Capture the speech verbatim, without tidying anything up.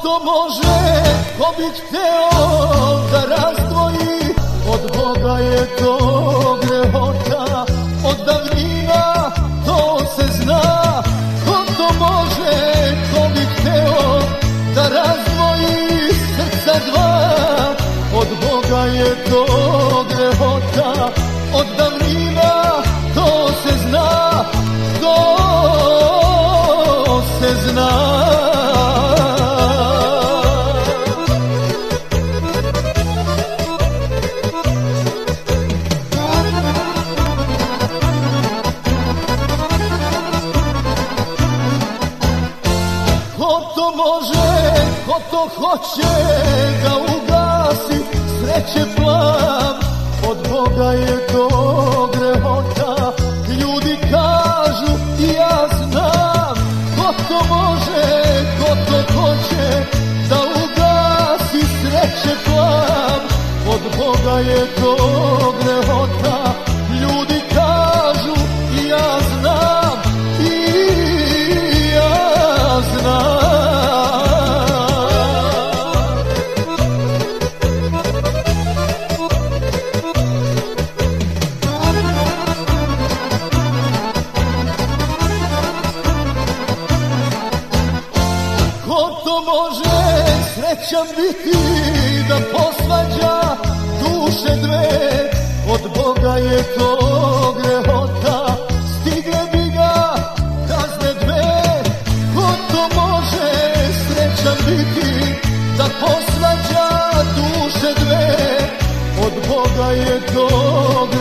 to može, ko bi hteo da razdvoji, od Boga je to grehota, od davnina to se zna. Ko to može, ko bi hteo da razdvoji srca dva, od Boga je to grehota, od davnina to se zna, to se zna. Ko to može, ko to hoće da ugasi sreće plav, od Boga je to grehota, ljudi kažu i ja znam. Ko to može, ko to hoće da ugasi sreće plav, od Boga je to grehota, ljudi kažu i ja znam, i ja znam. Ko to može srećan biti da posvađa duše dve, od Boga je to grehota, stigle bi ga kazne dve. Ko to može srećan biti da posvađa duše dve, od Boga je to grehota.